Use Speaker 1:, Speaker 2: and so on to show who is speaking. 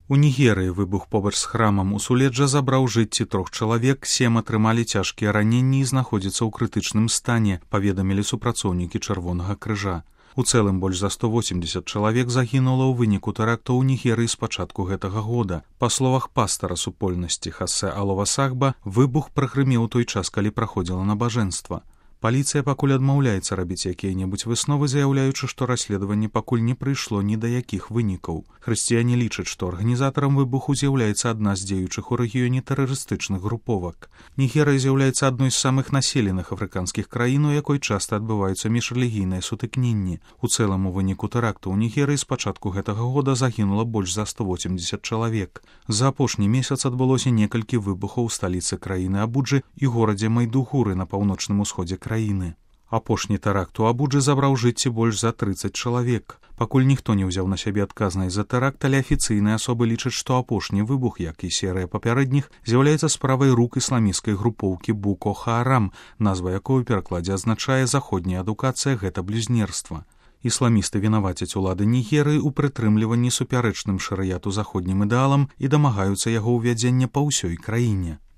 Speaker 1: У Нігерыі выбух побач з храмам у Суледжа забраў жыцці 3 чалавек, 7 атрымалі цяжкія раненні і знаходзяцца ў крытычным стане, паведамілі супрацоўнікі Чырвонага крыжа. У цэлым больш за 180 чалавек загінула ў выніку тэрактаў у Нігерыі з пачатку гэтага года. Па словах пастара супольнасці Хасе Аловасагба, выбух прагрымеў у той час, калі праходзіла набажэнства. Паліцыя пакуль адмаўляецца рабіць якія-небудзь высновы, заяўляючы, што расследаванне пакуль не прыйшло ні да якіх вынікаў. Хрысціяне лічаць, што арганізатарам выбуху з'яўляецца адна з дзеючых у рэгіёне тэрарыстычных груповак. Нігерыя з'яўляецца адной з самых населеных афрыканскіх краін, у якой часта адбываюцца міжрэлігійныя сутыкненні. У цэлым у выніку тэракту ў Нігерыі з пачатку гэтага года загінула больш за 180 чалавек. За апошні месяц адбылося некалькі выбухаў у сталіцы краіны Абуджы і горадзе Майдугуры на паўночным усходзе краіны. Апошні тэракт у Абуджы забраў жыцці больш за 30 чалавек. Пакуль ніхто не ўзяў на сябе адказнасць за тэракт, але афіцыйныя асобы лічаць, што апошні выбух, як і серыя папярэдніх, з'яўляецца справай рук ісламісцкай групоўкі Боко Харам, назва якой у перакладзе азначае «заходняя адукацыя» — гэта блюзнерства. Ісламісты вінавацяць улады Нігерыі ў прытрымліванні супярэчным шарыяту заходнім ідэалам і дамагаюцца яго ўвядзення па ўсёй краіне.